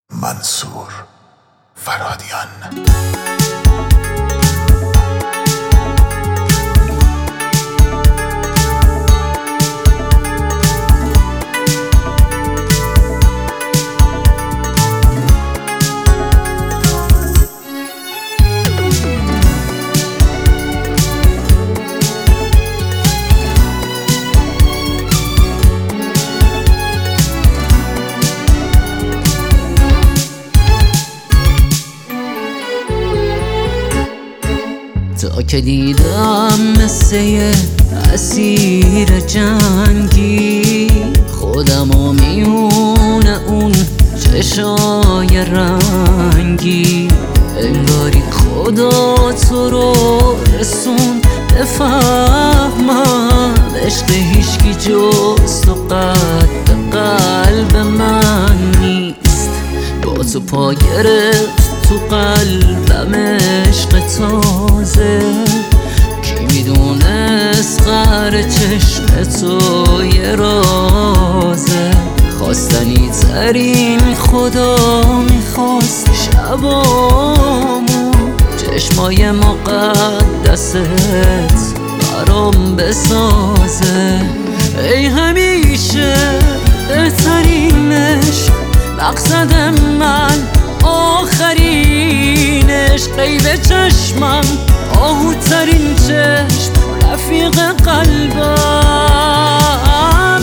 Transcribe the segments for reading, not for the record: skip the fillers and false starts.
منصور فرهادیان. تا که دیدم مثل یه اسیر جنگی خودمو میونه اون چشای رنگی، انگاری خدا تو رو رسون بفهمم عشق هیچکی جز تو قد قلب من نیست. با تو پا گرفت تو قلبم عشق تازه، کی میدونست قعر چشم تو یه رازه. خواستنی ترین خدا میخواست شبامو چشمای مقدست برام بسازه. ای همیشه بهترین عشق، مقصد من آخرین عشق، قیب چشمم آهوترین چشم، رفیق قلبم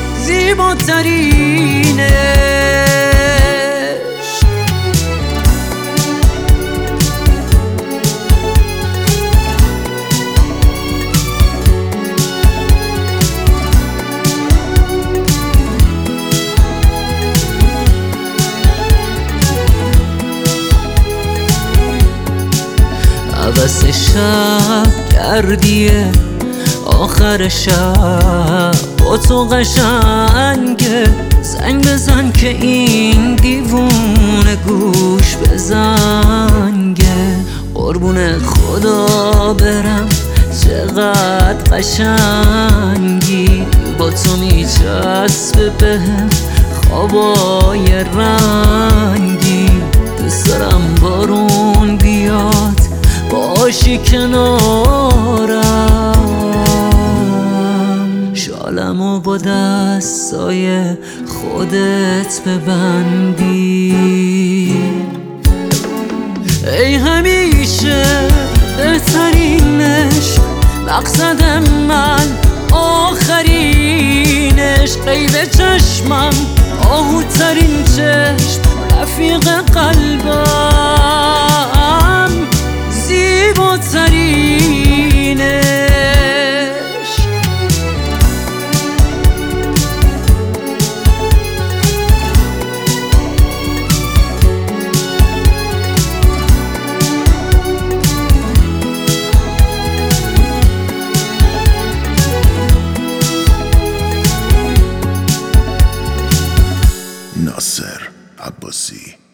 زیباترین عشق. عوض شب گردیه آخر شب با تو قشنگه، زنگ بزن که این دیوونه گوش بزنگه. قربون خدا برم چقدر قشنگی، با تو میچسبه بهم خوابای رنگی. دوست دارم بارون بیاد باشی کنارم، شالمو با دستای خودت ببندی. ای همیشه بهترین عشق، مقصد من آخرین عشق، قیب چشمم آهوترین چشم، رفیق قلبم زیباترین عشق. ناصر عباسی.